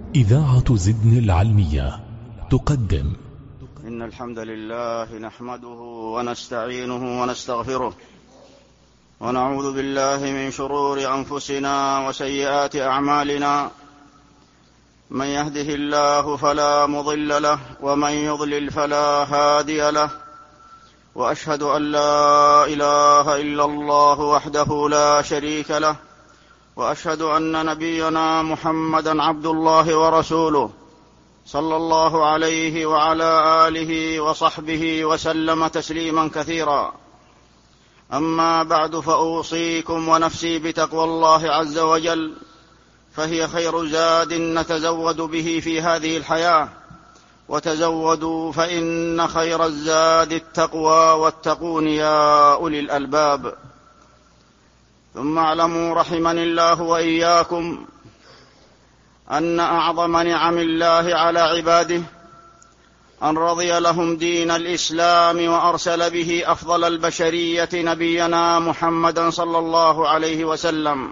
إذاعة زدن العلمية تقدم. إن الحمد لله نحمده ونستعينه ونستغفره ونعوذ بالله من شرور أنفسنا وسيئات أعمالنا. من يهده الله فلا مضل له ومن يضلل فلا هادي له، وأشهد أن لا إله إلا الله وحده لا شريك له، وأشهد أن نبينا محمدًا عبد الله ورسوله صلى الله عليه وعلى آله وصحبه وسلم تسليمًا كثيرًا. أما بعد، فأوصيكم ونفسي بتقوى الله عز وجل، فهي خير زاد نتزود به في هذه الحياة، وتزودوا فإن خير الزاد التقوى، واتقون يا أولي الألباب. ثم اعلموا رحمني الله وإياكم أن أعظم نعم الله على عباده أن رضي لهم دين الإسلام وأرسل به أفضل البشرية نبينا محمدًا صلى الله عليه وسلم.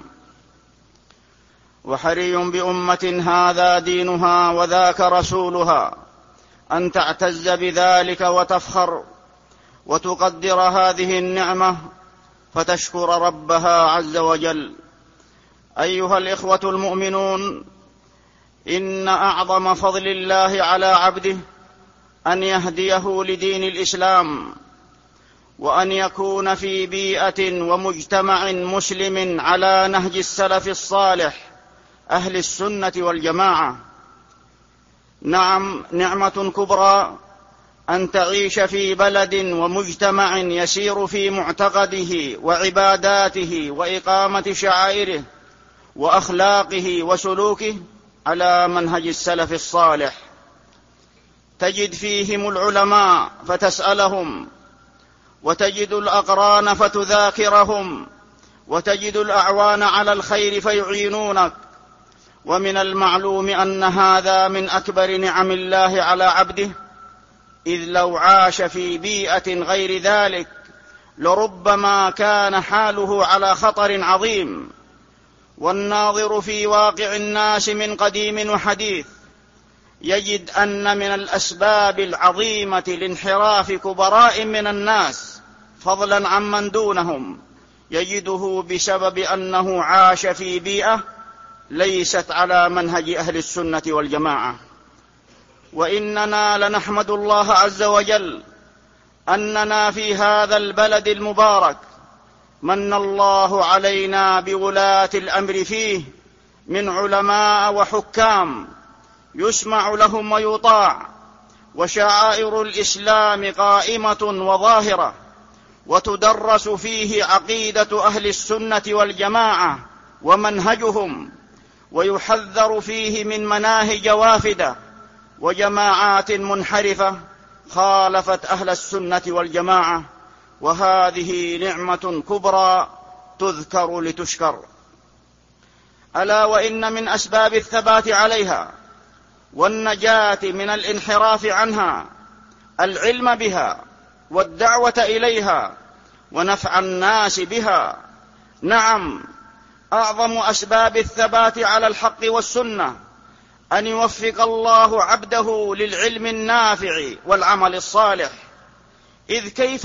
وحري بأمة هذا دينها وذاك رسولها أن تعتز بذلك وتفخر وتقدر هذه النعمة، فتشكر ربها عز وجل. أيها الإخوة المؤمنون، إن أعظم فضل الله على عبده أن يهديه لدين الإسلام، وأن يكون في بيئة ومجتمع مسلم على نهج السلف الصالح أهل السنة والجماعة. نعم، نعمة كبرى أن تعيش في بلد ومجتمع يسير في معتقده وعباداته وإقامة شعائره وأخلاقه وسلوكه على منهج السلف الصالح. تجد فيهم العلماء فتسألهم، وتجد الأقران فتذاكرهم، وتجد الأعوان على الخير فيعينونك. ومن المعلوم أن هذا من أكبر نعم الله على عبده، إذ لو عاش في بيئة غير ذلك لربما كان حاله على خطر عظيم. والناظر في واقع الناس من قديم وحديث يجد أن من الأسباب العظيمة لانحراف كبراء من الناس فضلا عمن دونهم، يجده بسبب أنه عاش في بيئة ليست على منهج أهل السنة والجماعة. وإننا لنحمد الله عز وجل أننا في هذا البلد المبارك من الله علينا بولاة الأمر فيه من علماء وحكام يسمع لهم ويطاع، وشعائر الإسلام قائمة وظاهرة، وتدرس فيه عقيدة أهل السنة والجماعة ومنهجهم، ويحذر فيه من مناهج وافدة وجماعات منحرفة خالفت أهل السنة والجماعة. وهذه نعمة كبرى تذكر لتشكر. ألا وإن من أسباب الثبات عليها والنجاة من الانحراف عنها العلم بها والدعوة إليها ونفع الناس بها. نعم، أعظم أسباب الثبات على الحق والسنة أن يوفق الله عبده للعلم النافع والعمل الصالح. إذ كيف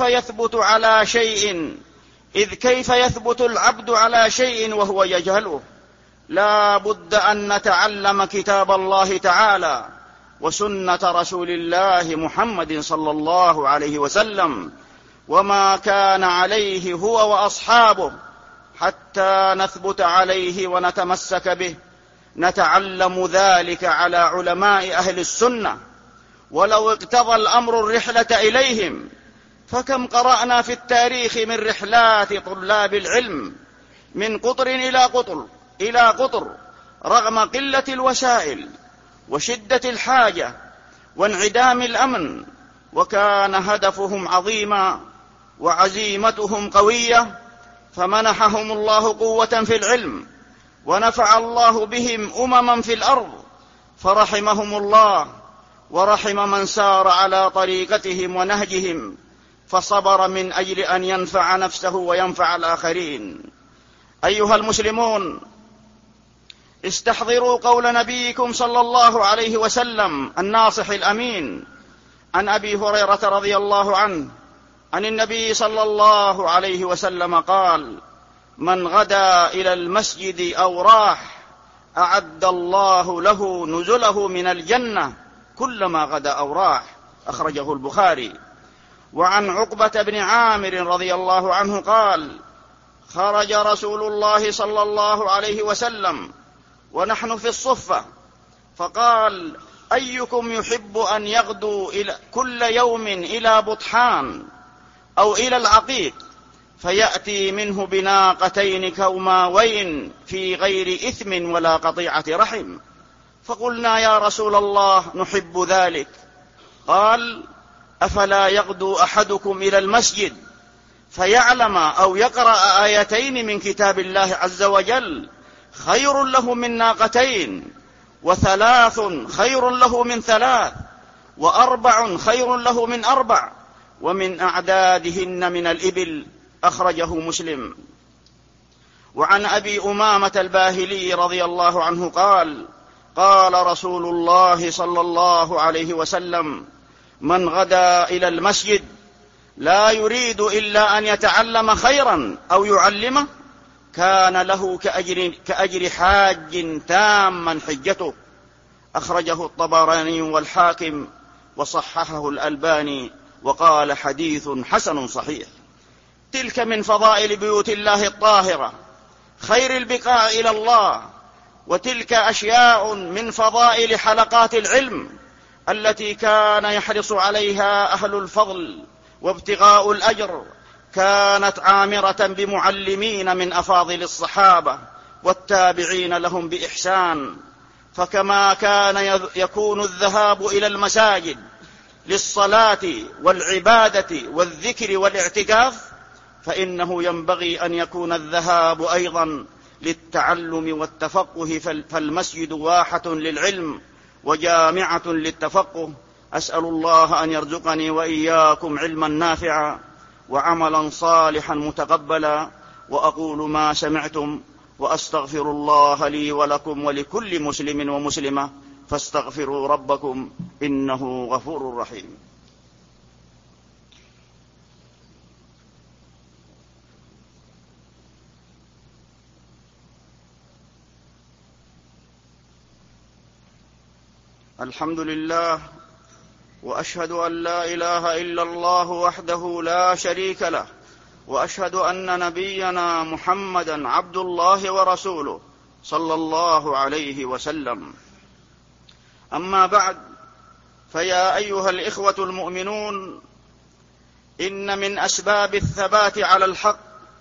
يثبت العبد على شيء وهو يجهله؟ لا بد أن نتعلم كتاب الله تعالى وسنة رسول الله محمد صلى الله عليه وسلم وما كان عليه هو وأصحابه حتى نثبت عليه ونتمسك به. نتعلم ذلك على علماء أهل السنة، ولو اقتضى الأمر الرحلة إليهم، فكم قرأنا في التاريخ من رحلات طلاب العلم من قطر إلى قطر رغم قلة الوسائل وشدة الحاجة وانعدام الأمن، وكان هدفهم عظيما وعزيمتهم قوية، فمنحهم الله قوة في العلم، ونفع الله بهم أمما في الأرض، فرحمهم الله ورحم من سار على طريقتهم ونهجهم، فصبر من أجل أن ينفع نفسه وينفع الآخرين. أيها المسلمون، استحضروا قول نبيكم صلى الله عليه وسلم الناصح الأمين عن أبي هريرة رضي الله عنه عن النبي صلى الله عليه وسلم قال: من غدا إلى المسجد أو راح أعد الله له نزله من الجنة كلما غدا أو راح. أخرجه البخاري. وعن عقبة بن عامر رضي الله عنه قال: خرج رسول الله صلى الله عليه وسلم ونحن في الصفة فقال: أيكم يحب أن يغدو كل يوم إلى بطحان أو إلى العقيق فيأتي منه بناقتين كوماوين في غير إثم ولا قطيعة رحم؟ فقلنا: يا رسول الله نحب ذلك. قال: أفلا يغدو أحدكم إلى المسجد فيعلم أو يقرأ آيتين من كتاب الله عز وجل خير له من ناقتين، وثلاث خير له من ثلاث، وأربع خير له من أربع، ومن أعدادهن من الإبل. أخرجه مسلم. وعن أبي أمامة الباهلي رضي الله عنه قال: قال رسول الله صلى الله عليه وسلم: من غدا إلى المسجد لا يريد إلا أن يتعلم خيرا أو يعلمه كان له كأجر حاج تاما حجته. أخرجه الطبراني والحاكم وصححه الألباني وقال: حديث حسن صحيح. تلك من فضائل بيوت الله الطاهرة، خير البقاء إلى الله. وتلك أشياء من فضائل حلقات العلم التي كان يحرص عليها أهل الفضل وابتغاء الأجر، كانت عامرة بمعلمين من أفاضل الصحابة والتابعين لهم بإحسان. فكما كان يكون الذهاب إلى المساجد للصلاة والعبادة والذكر والاعتكاف، فإنه ينبغي أن يكون الذهاب أيضا للتعلم والتفقه، فالمسجد واحة للعلم وجامعة للتفقه. أسأل الله أن يرزقني وإياكم علما نافعا وعملا صالحا متقبلا. وأقول ما سمعتم وأستغفر الله لي ولكم ولكل مسلم ومسلمة فاستغفروا ربكم إنه غفور رحيم. الحمد لله، وأشهد أن لا إله إلا الله وحده لا شريك له، وأشهد أن نبينا محمدا عبد الله ورسوله صلى الله عليه وسلم. أما بعد، فيا أيها الإخوة المؤمنون، إن من أسباب الثبات على الحق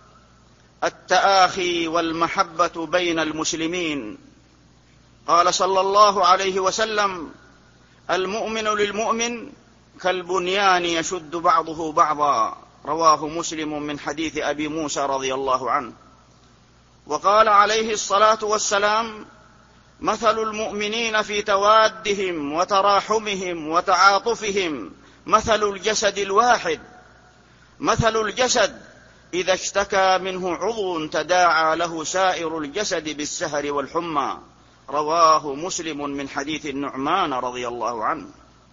التآخي والمحبة بين المسلمين. قال صلى الله عليه وسلم: المؤمن للمؤمن كالبنيان يشد بعضه بعضا. رواه مسلم من حديث أبي موسى رضي الله عنه. وقال عليه الصلاة والسلام: مثل المؤمنين في توادهم وتراحمهم وتعاطفهم مثل الجسد الواحد، مثل الجسد إذا اشتكى منه عضو تداعى له سائر الجسد بالسهر والحمى. رواه مسلم من حديث النعمان رضي الله عنه.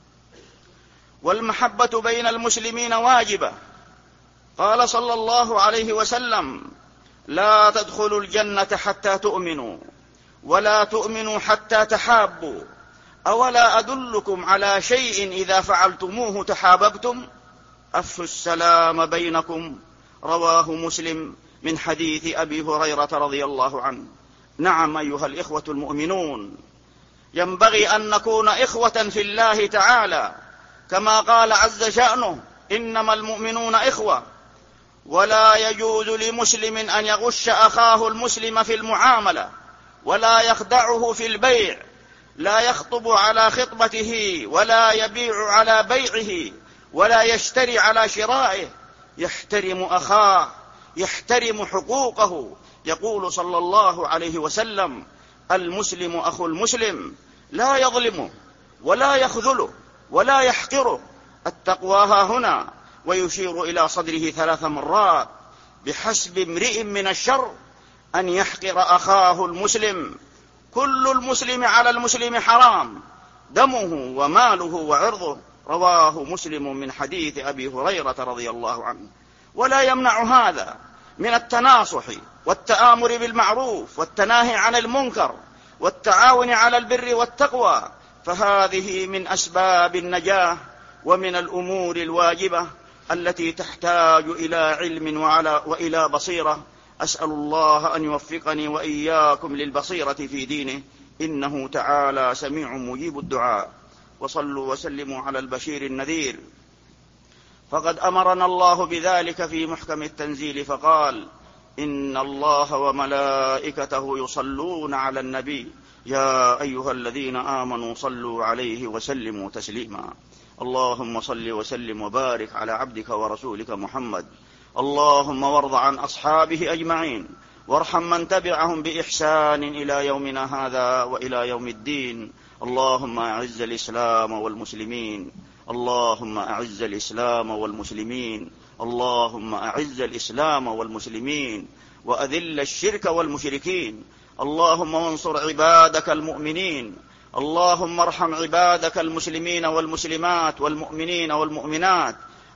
والمحبة بين المسلمين واجبة. قال صلى الله عليه وسلم: لا تدخلوا الجنة حتى تؤمنوا، ولا تؤمنوا حتى تحابوا، أولا أدلكم على شيء إذا فعلتموه تحاببتم؟ أفشوا السلام بينكم. رواه مسلم من حديث أبي هريرة رضي الله عنه. نعم أيها الإخوة المؤمنون، ينبغي أن نكون إخوة في الله تعالى، كما قال عز شأنه: إنما المؤمنون إخوة. ولا يجوز لمسلم أن يغش أخاه المسلم في المعاملة، ولا يخدعه في البيع، لا يخطب على خطبته، ولا يبيع على بيعه، ولا يشتري على شرائه. يحترم أخاه، يحترم حقوقه. يقول صلى الله عليه وسلم: المسلم أخو المسلم، لا يظلمه ولا يخذله ولا يحقره. التقوى ها هنا. ويشير إلى صدره 3 مرات: بحسب امرئ من الشر أن يحقر أخاه المسلم. كل المسلم على المسلم حرام، دمه وماله وعرضه. رواه مسلم من حديث أبي هريرة رضي الله عنه. ولا يمنع هذا من التناصح والتآمر بالمعروف والتناهي عن المنكر والتعاون على البر والتقوى، فهذه من أسباب النجاة ومن الأمور الواجبة التي تحتاج إلى علم وإلى بصيرة. أسأل الله أن يوفقني وإياكم للبصيرة في دينه، إنه تعالى سميع مجيب الدعاء. وصلوا وسلموا على البشير النذير، فقد أمرنا الله بذلك في محكم التنزيل فقال: إن الله وملائكته يصلون على النبي يا أيها الذين آمنوا صلوا عليه وسلموا تسليما. اللهم صل وسلم وبارك على عبدك ورسولك محمد. اللهم وارض عن أصحابه أجمعين، وارحم من تبعهم بإحسان إلى يومنا هذا وإلى يوم الدين. اللهم أعز الإسلام والمسلمين، اللهم أعز الإسلام والمسلمين، اللهم أعز الإسلام والمسلمين، وأذل الشرك والمشركين. اللهم وانصر عبادك المؤمنين. اللهم ارحم عبادك المسلمين والمسلمات والمؤمنين والمؤمنات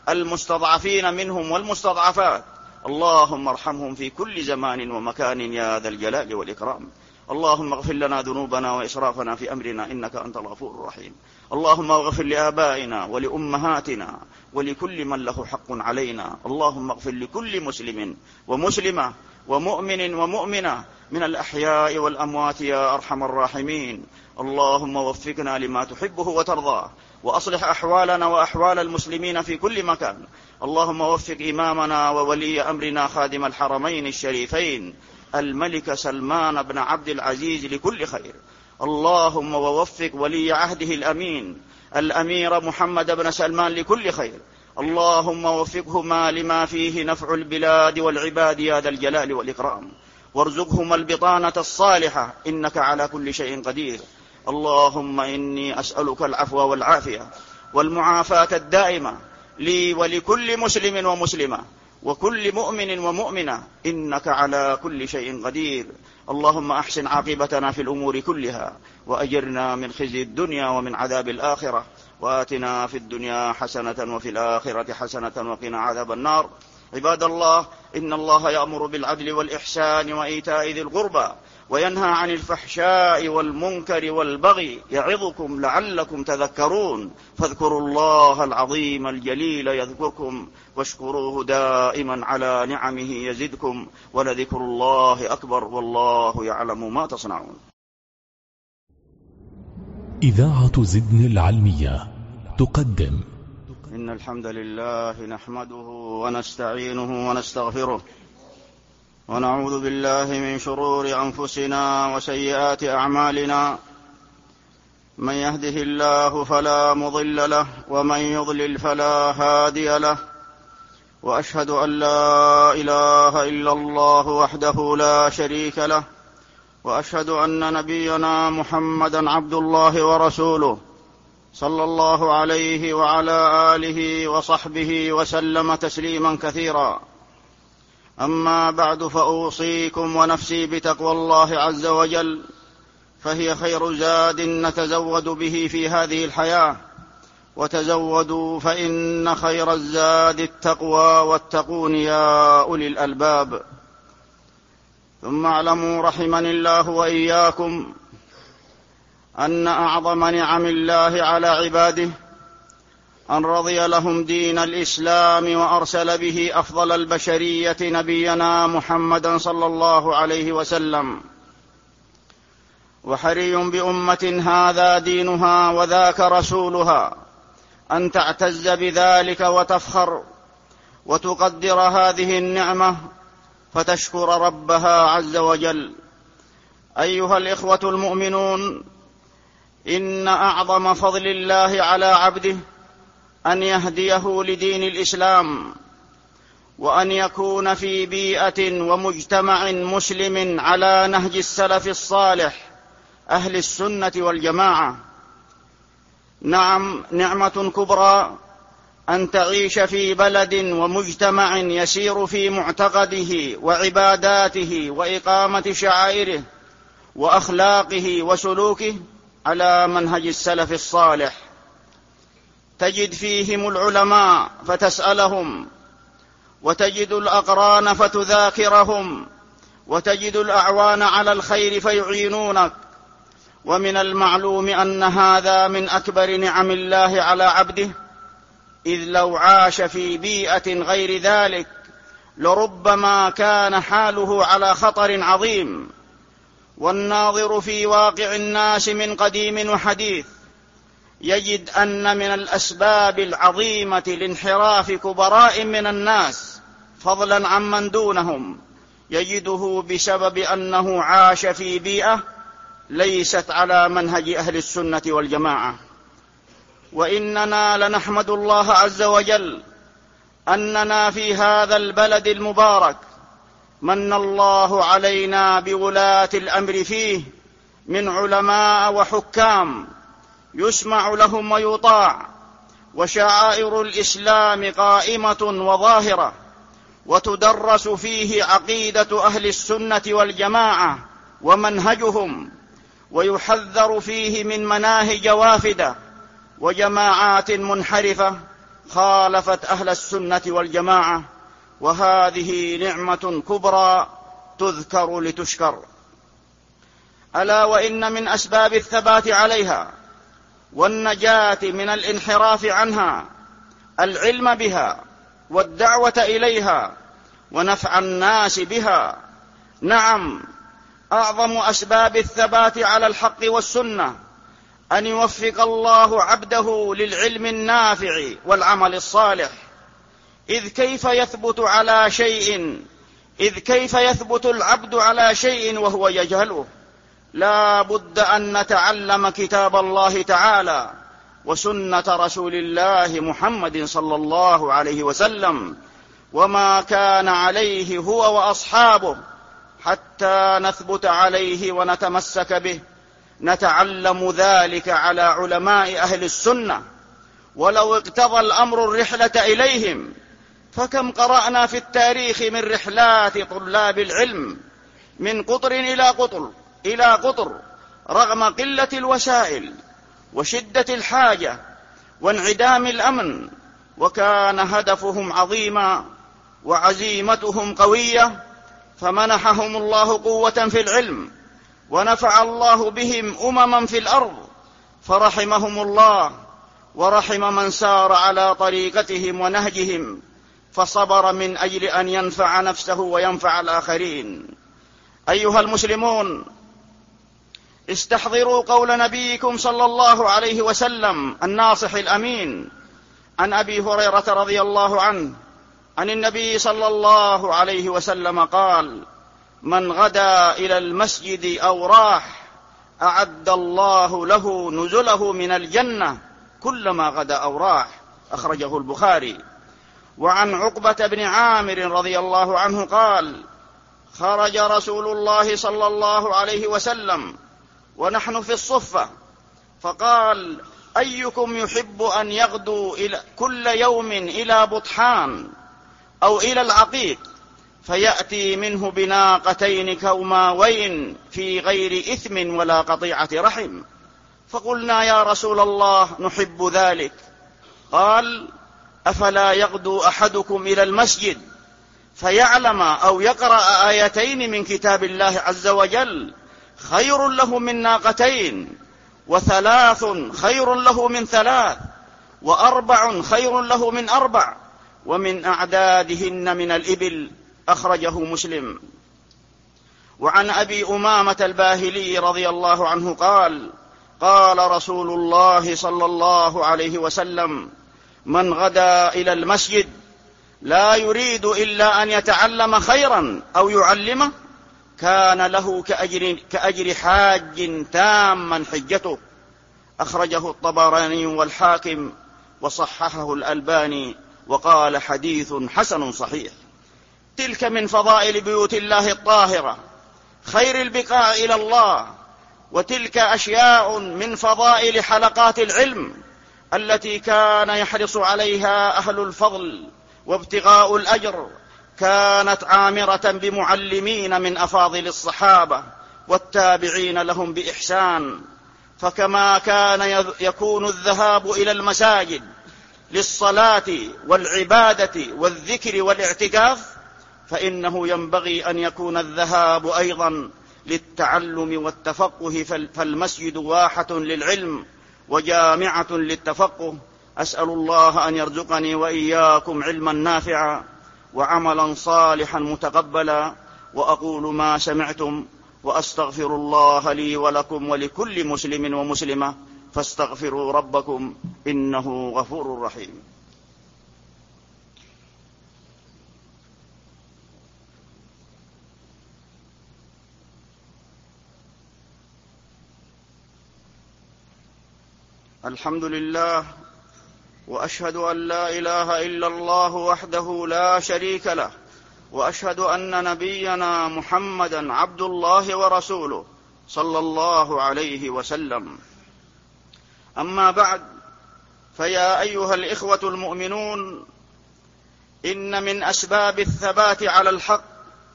المستضعفين منهم والمستضعفات. اللهم ارحمهم في كل زمان ومكان يا ذا الجلال والإكرام. اللهم اغفر لنا ذنوبنا وإسرافنا في أمرنا إنك أنت الغفور الرحيم. اللهم اغفر لآبائنا ولأمهاتنا ولكل من له حق علينا. اللهم اغفر لكل مسلم ومسلمة ومؤمن ومؤمنة من الأحياء والأموات يا أرحم الراحمين. اللهم وفقنا لما تحبه وترضاه، وأصلح أحوالنا وأحوال المسلمين في كل مكان. اللهم وفق إمامنا وولي أمرنا خادم الحرمين الشريفين الملك سلمان بن عبد العزيز لكل خير. اللهم ووفق ولي عهده الأمين الأمير محمد بن سلمان لكل خير. اللهم وفقهما لما فيه نفع البلاد والعباد يا ذا الجلال والإكرام، وارزقهما البطانة الصالحة إنك على كل شيء قدير. اللهم إني أسألك العفو والعافية والمعافاة الدائمة لي ولكل مسلم ومسلمة وكل مؤمن ومؤمنة إنك على كل شيء قدير. اللهم أحسن عاقبتنا في الأمور كلها، وأجرنا من خزي الدنيا ومن عذاب الآخرة، وآتنا في الدنيا حسنة وفي الآخرة حسنة وقنا عذاب النار. عباد الله، إن الله يأمر بالعدل والإحسان وإيتاء ذي القربى وينهى عن الفحشاء والمنكر والبغي يعظكم لعلكم تذكرون. فاذكروا الله العظيم الجليل يذكركم، واشكروه دائما على نعمه يزدكم، ولذكر الله أكبر والله يعلم ما تصنعون. إذاعة زدن العلمية تقدم: إن الحمد لله نحمده ونستعينه ونستغفره، ونعوذ بالله من شرور أنفسنا وسيئات أعمالنا. من يهده الله فلا مضل له، ومن يضلل فلا هادي له. وأشهد أن لا إله إلا الله وحده لا شريك له، وأشهد أن نبينا محمدا عبد الله ورسوله، صلى الله عليه وعلى آله وصحبه وسلم تسليما كثيرا. أما بعد، فأوصيكم ونفسي بتقوى الله عز وجل، فهي خير زاد نتزود به في هذه الحياة. وتزودوا فإن خير الزاد التقوى، واتقون يا أولي الألباب. ثم اعلموا رحمني الله وإياكم أن أعظم نعم الله على عباده أن رضي لهم دين الإسلام، وأرسل به أفضل البشرية نبينا محمدا صلى الله عليه وسلم. وحري بأمة هذا دينها وذاك رسولها أن تعتز بذلك وتفخر وتقدر هذه النعمة، فتشكر ربها عز وجل. أيها الإخوة المؤمنون، إن أعظم فضل الله على عبده أن يهديه لدين الإسلام، وأن يكون في بيئة ومجتمع مسلم على نهج السلف الصالح أهل السنة والجماعة. نعم، نعمة كبرى أن تعيش في بلد ومجتمع يسير في معتقده وعباداته وإقامة شعائره وأخلاقه وسلوكه على منهج السلف الصالح. تجد فيهم العلماء فتسألهم، وتجد الأقران فتذاكرهم، وتجد الأعوان على الخير فيعينونك. ومن المعلوم أن هذا من أكبر نعم الله على عبده، إذ لو عاش في بيئة غير ذلك لربما كان حاله على خطر عظيم. والناظر في واقع الناس من قديم وحديث يجد أن من الأسباب العظيمة لانحراف كبراء من الناس فضلا عمن دونهم يجده بسبب أنه عاش في بيئة ليست على منهج أهل السنة والجماعة. وإننا لنحمد الله عز وجل أننا في هذا البلد المبارك من الله علينا بولاة الأمر فيه من علماء وحكام يسمع لهم ويطاع، وشعائر الإسلام قائمة وظاهرة، وتدرس فيه عقيدة أهل السنة والجماعة ومنهجهم، ويحذر فيه من مناهج وافدة وجماعات منحرفة خالفت أهل السنة والجماعة. وهذه نعمة كبرى تذكر لتشكر. ألا وإن من أسباب الثبات عليها والنجاة من الانحراف عنها العلم بها والدعوة إليها ونفع الناس بها. نعم، أعظم أسباب الثبات على الحق والسنة أن يوفق الله عبده للعلم النافع والعمل الصالح. إذ كيف يثبت العبد على شيء وهو يجهله؟ لا بد أن نتعلم كتاب الله تعالى وسنة رسول الله محمد صلى الله عليه وسلم وما كان عليه هو وأصحابه حتى نثبت عليه ونتمسك به. نتعلم ذلك على علماء أهل السنة، ولو اقتضى الأمر الرحلة إليهم، فكم قرأنا في التاريخ من رحلات طلاب العلم من قطر إلى قطر رغم قلة الوسائل وشدة الحاجة وانعدام الأمن، وكان هدفهم عظيما وعزيمتهم قوية، فمنحهم الله قوة في العلم ونفع الله بهم أمما في الأرض، فرحمهم الله ورحم من سار على طريقتهم ونهجهم فصبر من أجل أن ينفع نفسه وينفع الآخرين. أيها المسلمون، استحضروا قول نبيكم صلى الله عليه وسلم الناصح الأمين عن أبي هريرة رضي الله عنه عن النبي صلى الله عليه وسلم قال: من غدا إلى المسجد أو راح أعد الله له نزله من الجنة كلما غدا أو راح. أخرجه البخاري. وعن عقبة بن عامر رضي الله عنه قال: خرج رسول الله صلى الله عليه وسلم ونحن في الصفة، فقال: أيكم يحب أن يغدو كل يوم إلى بطحان أو إلى العقيق فيأتي منه بناقتين كوماوين في غير إثم ولا قطيعة رحم؟ فقلنا: يا رسول الله نحب ذلك. قال: أفلا يغدو أحدكم إلى المسجد فيعلم أو يقرأ آيتين من كتاب الله عز وجل خير له من ناقتين، وثلاث خير له من ثلاث، وأربع خير له من أربع، ومن أعدادهن من الإبل. أخرجه مسلم. وعن أبي أمامة الباهلي رضي الله عنه قال: قال رسول الله صلى الله عليه وسلم: من غدا إلى المسجد لا يريد إلا أن يتعلم خيرا أو يعلمه كان له كأجر حاج تاما حجته. أخرجه الطبراني والحاكم وصححه الألباني وقال: حديث حسن صحيح. تلك من فضائل بيوت الله الطاهرة، خير البقاع إلى الله. وتلك أشياء من فضائل حلقات العلم التي كان يحرص عليها أهل الفضل وابتغاء الأجر، كانت عامرة بمعلمين من أفاضل الصحابة والتابعين لهم بإحسان. فكما كان يكون الذهاب إلى المساجد للصلاة والعبادة والذكر والاعتكاف، فإنه ينبغي أن يكون الذهاب أيضا للتعلم والتفقه، فالمسجد واحة للعلم وجامعة للتفقه. أسأل الله أن يرزقني وإياكم علما نافعا وعملا صالحا متقبلا. وأقول ما سمعتم وأستغفر الله لي ولكم ولكل مسلم ومسلمة، فاستغفروا ربكم إنه غفور رحيم. الحمد لله، وأشهد أن لا إله إلا الله وحده لا شريك له، وأشهد أن نبينا محمدا عبد الله ورسوله صلى الله عليه وسلم. أما بعد، فيا أيها الإخوة المؤمنون، إن من أسباب الثبات على الحق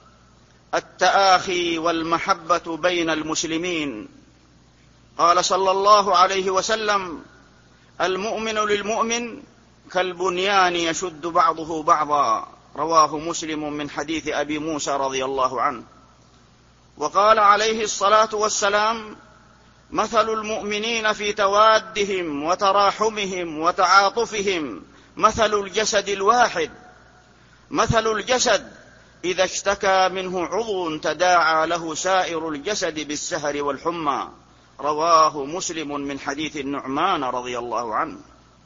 التآخي والمحبة بين المسلمين. قال صلى الله عليه وسلم: المؤمن للمؤمن كالبنيان يشد بعضه بعضا، رواه مسلم من حديث أبي موسى رضي الله عنه. وقال عليه الصلاة والسلام: مثل المؤمنين في توادهم وتراحمهم وتعاطفهم مثل الجسد الواحد، مثل الجسد إذا اشتكى منه عضو تداعى له سائر الجسد بالسهر والحمى، رواه مسلم من حديث النعمان رضي الله عنه.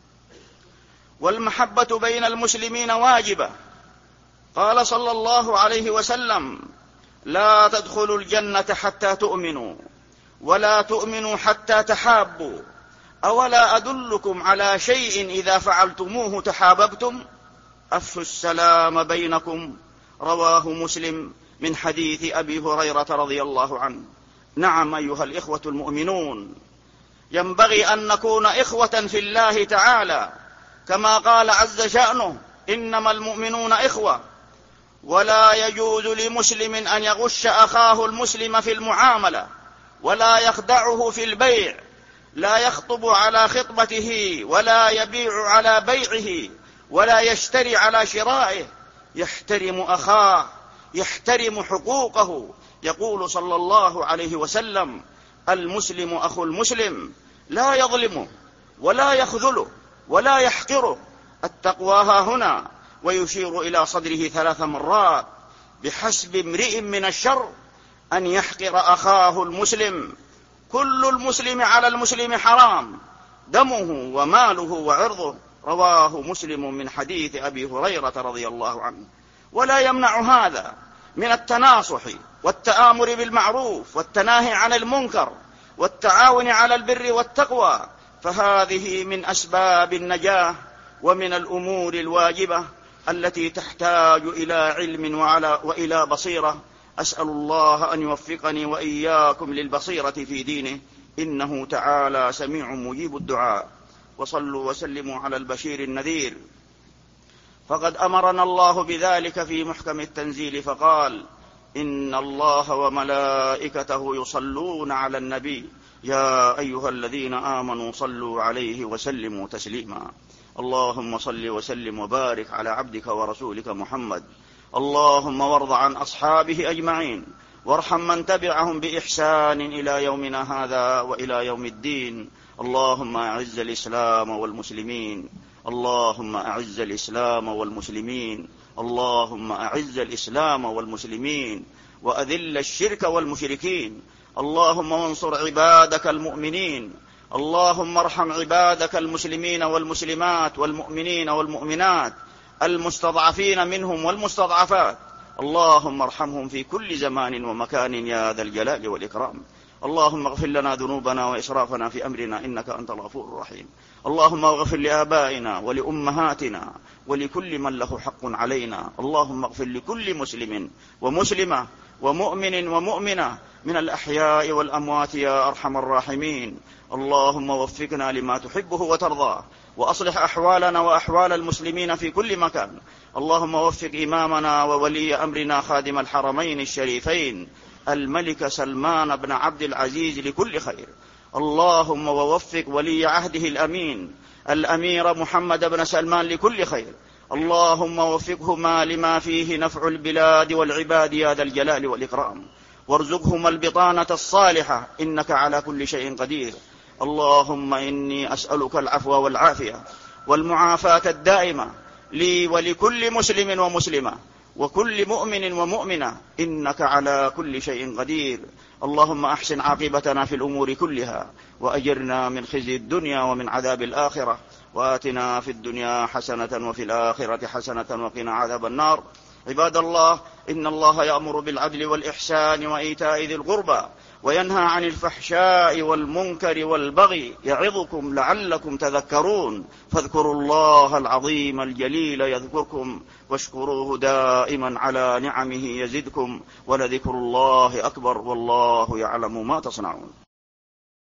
والمحبة بين المسلمين واجبة. قال صلى الله عليه وسلم: لا تدخلوا الجنة حتى تؤمنوا، ولا تؤمنوا حتى تحابوا، أولا أدلكم على شيء إذا فعلتموه تحاببتم؟ أفشوا السلام بينكم، رواه مسلم من حديث أبي هريرة رضي الله عنه. نعم أيها الإخوة المؤمنون، ينبغي أن نكون إخوة في الله تعالى، كما قال عز شأنه: إنما المؤمنون إخوة. ولا يجوز لمسلم أن يغش أخاه المسلم في المعاملة، ولا يخدعه في البيع، لا يخطب على خطبته، ولا يبيع على بيعه، ولا يشتري على شرائه. يحترم أخاه، يحترم حقوقه. يقول صلى الله عليه وسلم: المسلم أخو المسلم، لا يظلمه ولا يخذله ولا يحقره. التقوى ها هنا، ويشير إلى صدره 3 مرات: بحسب امرئ من الشر أن يحقر أخاه المسلم، كل المسلم على المسلم حرام، دمه وماله وعرضه، رواه مسلم من حديث أبي هريرة رضي الله عنه. ولا يمنع هذا من التناصح والتآمر بالمعروف والتناهي عن المنكر والتعاون على البر والتقوى، فهذه من أسباب النجاة ومن الأمور الواجبة التي تحتاج إلى علم وإلى بصيرة. أسأل الله أن يوفقني وإياكم للبصيرة في دينه، إنه تعالى سميع مجيب الدعاء. وصلوا وسلموا على البشير النذير، فقد أمرنا الله بذلك في محكم التنزيل، فقال: إن الله وملائكته يصلون على النبي يا أيها الذين آمنوا صلوا عليه وسلموا تسليما. اللهم صل وسلم وبارك على عبدك ورسولك محمد. اللهم وارض عن أصحابه أجمعين، وارحم من تبعهم بإحسان إلى يومنا هذا وإلى يوم الدين. اللهم أعز الإسلام والمسلمين، اللهم أعز الإسلام والمسلمين، اللهم أعز الإسلام والمسلمين، وأذل الشرك والمشركين. اللهم وانصر عبادك المؤمنين. اللهم ارحم عبادك المسلمين والمسلمات والمؤمنين والمؤمنات المستضعفين منهم والمستضعفات. اللهم ارحمهم في كل زمان ومكان يا ذا الجلال والإكرام. اللهم اغفر لنا ذنوبنا وإسرافنا في أمرنا إنك أنت الغفور الرحيم. اللهم اغفر لآبائنا ولأمهاتنا ولكل من له حق علينا. اللهم اغفر لكل مسلم ومسلمة ومؤمن ومؤمنة من الأحياء والأموات يا أرحم الراحمين. اللهم وفقنا لما تحبه وترضاه، وأصلح أحوالنا وأحوال المسلمين في كل مكان. اللهم وفق إمامنا وولي أمرنا خادم الحرمين الشريفين الملك سلمان بن عبد العزيز لكل خير. اللهم ووفق ولي عهده الأمين الأمير محمد بن سلمان لكل خير. اللهم وفقهما لما فيه نفع البلاد والعباد يا ذا الجلال والإكرام، وارزقهما البطانة الصالحة إنك على كل شيء قدير. اللهم إني أسألك العفو والعافية والمعافاة الدائمة لي ولكل مسلم ومسلمة وكل مؤمن ومؤمنة إنك على كل شيء قدير. اللهم أحسن عاقبتنا في الأمور كلها، وأجرنا من خزي الدنيا ومن عذاب الآخرة، وآتنا في الدنيا حسنة وفي الآخرة حسنة وقنا عذاب النار. عباد الله، إن الله يأمر بالعدل والإحسان وإيتاء ذي القربى وينهى عن الفحشاء والمنكر والبغي يعظكم لعلكم تذكرون. فاذكروا الله العظيم الجليل يذكركم، واشكروه دائما على نعمه يزدكم، ولذكر الله أكبر، والله يعلم ما تصنعون.